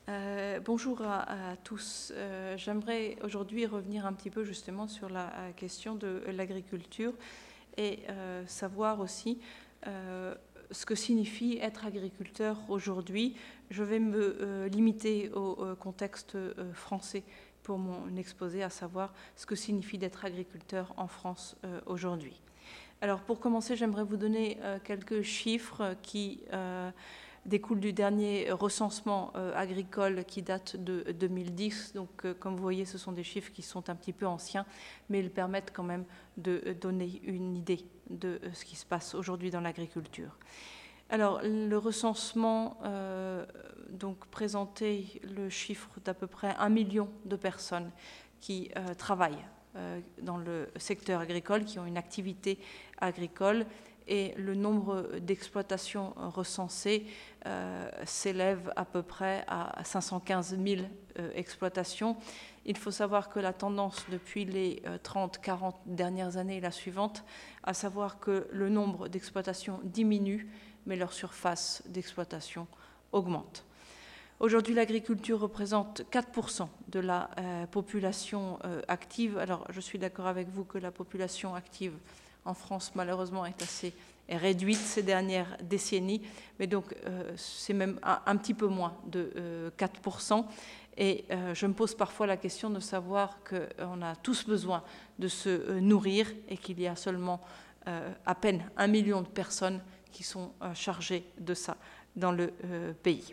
Bonjour à tous. J'aimerais aujourd'hui revenir un petit peu justement sur la question de l'agriculture et savoir aussi ce que signifie être agriculteur aujourd'hui. Je vais me limiter au contexte français pour mon exposé, à savoir ce que signifie d'être agriculteur en France aujourd'hui. Alors pour commencer, j'aimerais vous donner quelques chiffres qui découle du dernier recensement agricole qui date de 2010. Donc, comme vous voyez, ce sont des chiffres qui sont un petit peu anciens, mais ils permettent quand même de donner une idée de ce qui se passe aujourd'hui dans l'agriculture. Alors, le recensement donc présentait le chiffre d'à peu près 1 million de personnes qui travaillent dans le secteur agricole, qui ont une activité agricole, et le nombre d'exploitations recensées s'élève à peu près à 515 000 exploitations. Il faut savoir que la tendance depuis les 30-40 dernières années est la suivante, à savoir que le nombre d'exploitations diminue, mais leur surface d'exploitation augmente. Aujourd'hui, l'agriculture représente 4% de la population active. Alors, je suis d'accord avec vous que la population active en France, malheureusement, est assez réduite ces dernières décennies, mais donc c'est même un petit peu moins de 4%. Et je me pose parfois la question de savoir qu'on a tous besoin de se nourrir et qu'il y a seulement à peine 1 million de personnes qui sont chargées de ça dans le pays.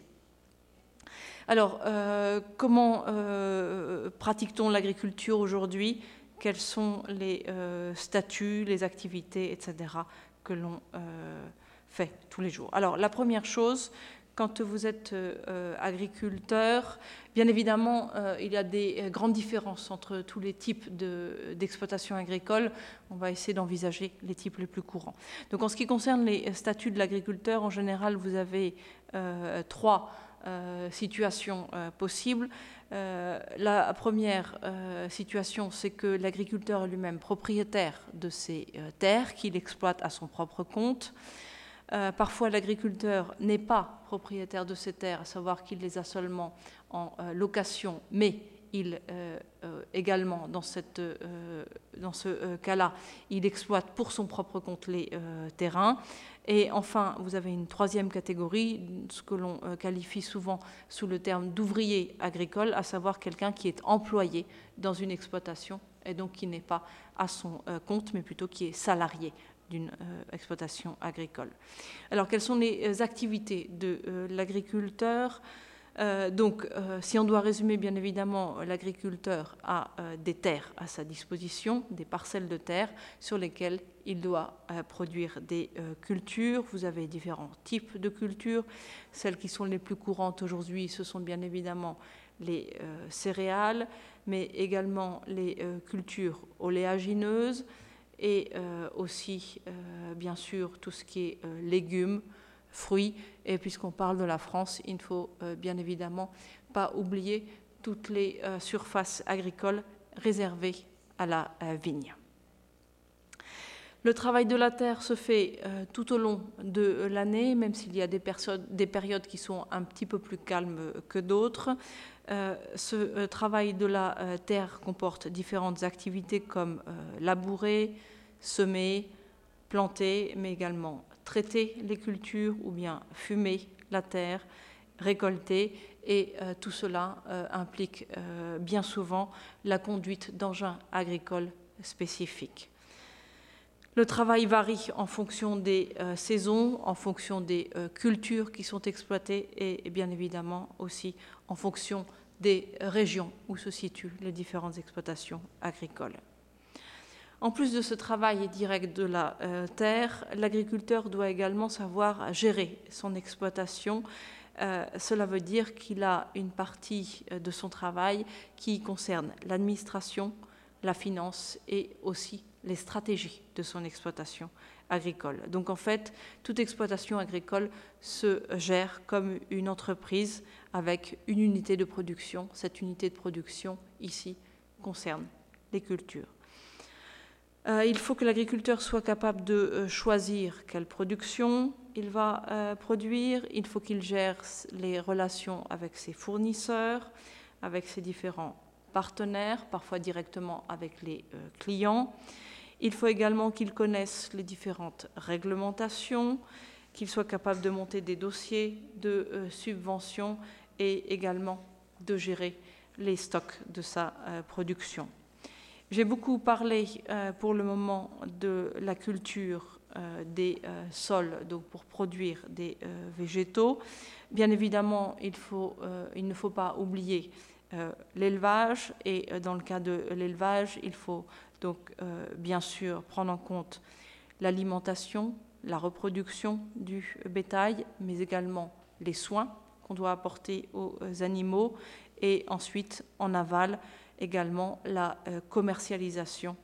Alors, comment pratique-t-on l'agriculture aujourd'hui ? Quels sont les statuts, les activités, etc. que l'on fait tous les jours. Alors, la première chose, quand vous êtes agriculteur, bien évidemment, il y a des grandes différences entre tous les types d'exploitation agricole. On va essayer d'envisager les types les plus courants. Donc, en ce qui concerne les statuts de l'agriculteur, en général, vous avez trois situations possibles. La première situation, c'est que l'agriculteur est lui-même propriétaire de ses terres qu'il exploite à son propre compte. Parfois, l'agriculteur n'est pas propriétaire de ses terres, à savoir qu'il les a seulement en location, mais il également, dans ce cas-là, il exploite pour son propre compte les terrains. Et enfin, vous avez une troisième catégorie, ce que l'on qualifie souvent sous le terme d'ouvrier agricole, à savoir quelqu'un qui est employé dans une exploitation et donc qui n'est pas à son compte, mais plutôt qui est salarié d'une exploitation agricole. Alors, quelles sont les activités de l'agriculteur ? Si on doit résumer, bien évidemment, l'agriculteur a des terres à sa disposition, des parcelles de terre sur lesquelles il doit produire des cultures. Vous avez différents types de cultures. Celles qui sont les plus courantes aujourd'hui, ce sont bien évidemment les céréales, mais également les cultures oléagineuses et aussi, bien sûr, tout ce qui est légumes, fruits, et puisqu'on parle de la France, il ne faut bien évidemment pas oublier toutes les surfaces agricoles réservées à la vigne. Le travail de la terre se fait tout au long de l'année, même s'il y a des périodes qui sont un petit peu plus calmes que d'autres. Ce travail de la terre comporte différentes activités comme labourer, semer, planter, mais également traiter les cultures ou bien fumer la terre, récolter, et tout cela implique bien souvent la conduite d'engins agricoles spécifiques. Le travail varie en fonction des saisons, en fonction des cultures qui sont exploitées et bien évidemment aussi en fonction des régions où se situent les différentes exploitations agricoles. En plus de ce travail direct de la terre, l'agriculteur doit également savoir gérer son exploitation. Cela veut dire qu'il a une partie de son travail qui concerne l'administration, la finance et aussi les stratégies de son exploitation agricole. Donc en fait, toute exploitation agricole se gère comme une entreprise avec une unité de production. Cette unité de production, ici, concerne les cultures. Il faut que l'agriculteur soit capable de choisir quelle production il va produire. Il faut qu'il gère les relations avec ses fournisseurs, avec ses différents partenaires, parfois directement avec les clients. Il faut également qu'il connaisse les différentes réglementations, qu'il soit capable de monter des dossiers de subvention et également de gérer les stocks de sa production. J'ai beaucoup parlé pour le moment de la culture des sols, donc pour produire des végétaux. Bien évidemment, il ne faut pas oublier l'élevage, et dans le cas de l'élevage, il faut donc bien sûr prendre en compte l'alimentation, la reproduction du bétail, mais également les soins qu'on doit apporter aux animaux, et ensuite en aval également la commercialisation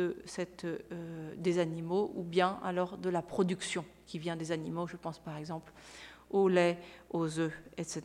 des animaux, ou bien alors de la production qui vient des animaux. Je pense par exemple au lait, aux œufs, etc.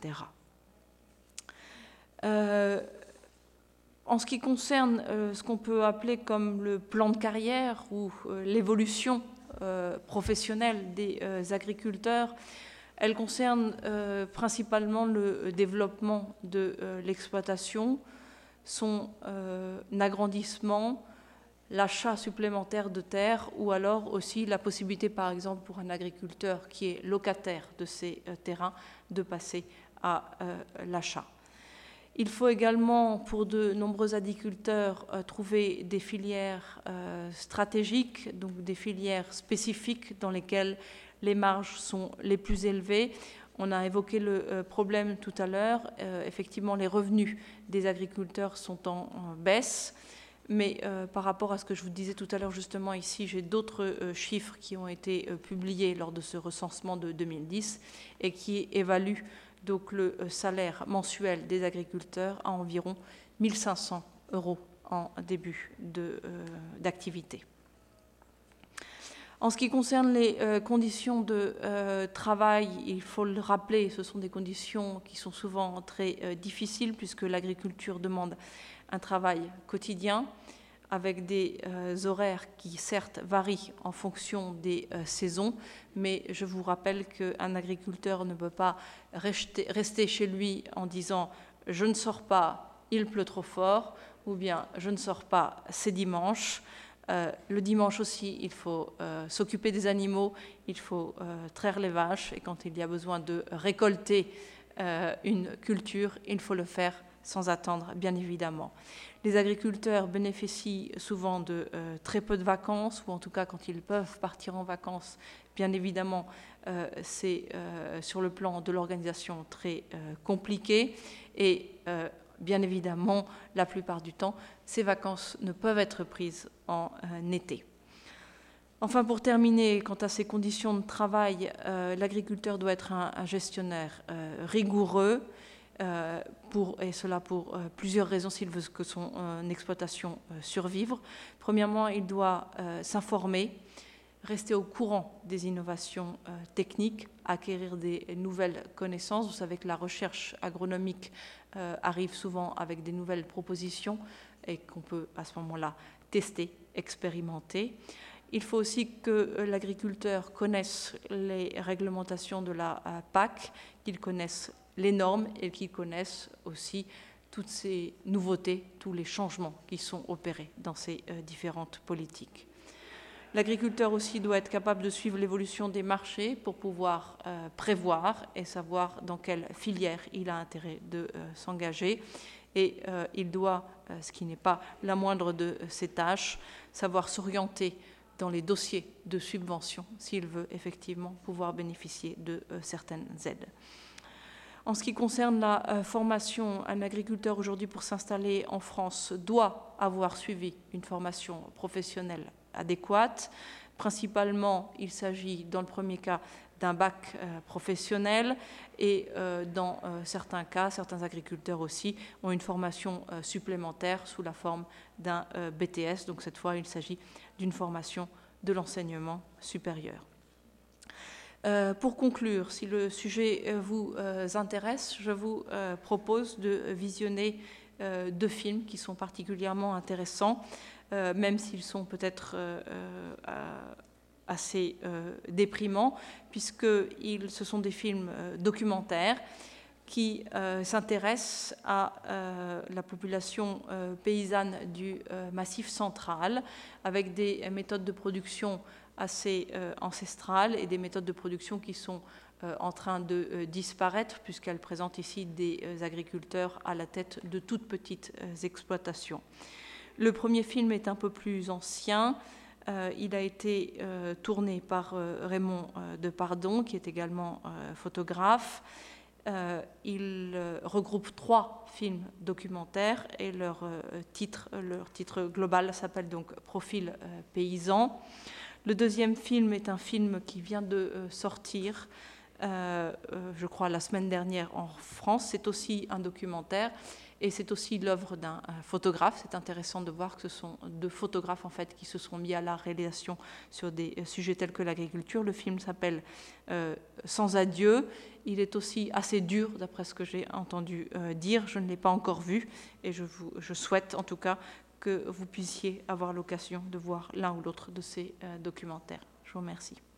En ce qui concerne ce qu'on peut appeler comme le plan de carrière ou l'évolution professionnelle des agriculteurs, elle concerne principalement le développement de l'exploitation, son agrandissement, l'achat supplémentaire de terres, ou alors aussi la possibilité, par exemple, pour un agriculteur qui est locataire de ces terrains, de passer à l'achat. Il faut également, pour de nombreux agriculteurs, trouver des filières stratégiques, donc des filières spécifiques dans lesquelles les marges sont les plus élevées. On a évoqué le problème tout à l'heure. Effectivement, les revenus des agriculteurs sont en baisse, mais par rapport à ce que je vous disais tout à l'heure, justement, ici, j'ai d'autres chiffres qui ont été publiés lors de ce recensement de 2010 et qui évaluent donc le salaire mensuel des agriculteurs à environ 1 500 € en début d'activité. En ce qui concerne les conditions de travail, il faut le rappeler, ce sont des conditions qui sont souvent très difficiles, puisque l'agriculture demande un travail quotidien avec des horaires qui certes varient en fonction des saisons, mais je vous rappelle qu'un agriculteur ne peut pas rester chez lui en disant « je ne sors pas, il pleut trop fort » ou bien « je ne sors pas, c'est dimanche ». Le dimanche aussi, il faut s'occuper des animaux, il faut traire les vaches, et quand il y a besoin de récolter une culture, il faut le faire sans attendre, bien évidemment. Les agriculteurs bénéficient souvent de très peu de vacances, ou en tout cas quand ils peuvent partir en vacances, bien évidemment, c'est sur le plan de l'organisation très compliqué, et bien évidemment, la plupart du temps, ces vacances ne peuvent être prises en été. Enfin, pour terminer, quant à ces conditions de travail, l'agriculteur doit être un gestionnaire rigoureux, et cela pour plusieurs raisons s'il veut que son exploitation survive. Premièrement, il doit s'informer, rester au courant des innovations techniques, acquérir des nouvelles connaissances. Vous savez que la recherche agronomique arrive souvent avec des nouvelles propositions et qu'on peut à ce moment-là tester, expérimenter. Il faut aussi que l'agriculteur connaisse les réglementations de la PAC, qu'il connaisse les normes et qu'ils connaissent aussi toutes ces nouveautés, tous les changements qui sont opérés dans ces différentes politiques. L'agriculteur aussi doit être capable de suivre l'évolution des marchés pour pouvoir prévoir et savoir dans quelle filière il a intérêt de s'engager. Et il doit, ce qui n'est pas la moindre de ses tâches, savoir s'orienter dans les dossiers de subvention s'il veut effectivement pouvoir bénéficier de certaines aides. En ce qui concerne la formation, un agriculteur aujourd'hui pour s'installer en France doit avoir suivi une formation professionnelle adéquate. Principalement, il s'agit dans le premier cas d'un bac professionnel et dans certains cas, certains agriculteurs aussi ont une formation supplémentaire sous la forme d'un BTS. Donc cette fois, il s'agit d'une formation de l'enseignement supérieur. Pour conclure, si le sujet vous intéresse, je vous propose de visionner deux films qui sont particulièrement intéressants. même s'ils sont peut-être assez déprimants, puisque ce sont des films documentaires qui s'intéressent à la population paysanne du Massif central, avec des méthodes de production assez ancestrales et des méthodes de production qui sont en train de disparaître, puisqu'elles présentent ici des agriculteurs à la tête de toutes petites exploitations. Le premier film est un peu plus ancien. Il a été tourné par Raymond Depardon, qui est également photographe. Il regroupe 3 films documentaires et leur titre global s'appelle donc Profil paysan. Le deuxième film est un film qui vient de sortir, je crois, la semaine dernière en France. C'est aussi un documentaire et c'est aussi l'œuvre d'un photographe. C'est intéressant de voir que ce sont 2 photographes en fait, qui se sont mis à la réalisation sur des sujets tels que l'agriculture. Le film s'appelle Sans adieu. Il est aussi assez dur, d'après ce que j'ai entendu dire. Je ne l'ai pas encore vu et je souhaite en tout cas que vous puissiez avoir l'occasion de voir l'un ou l'autre de ces documentaires. Je vous remercie.